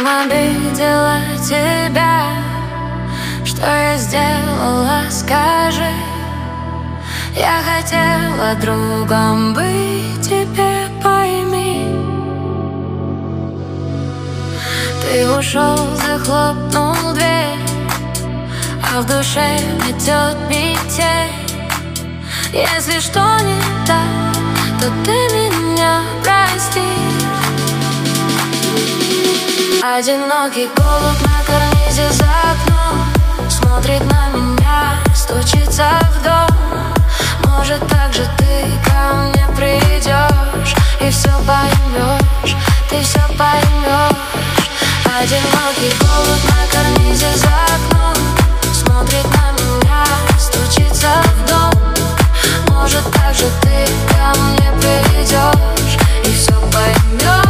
обидела тебя? Что я сделала, скажи? Я хотела другом быть, теперь пойми. Ты ушел, захлопнул дверь, а в душе метет метель. Если что не так, то ты меня прости. Одинокий голубь на карнизе за окном смотрит на меня, стучится в дом. Может, так же ты ко мне придешь и все поймешь.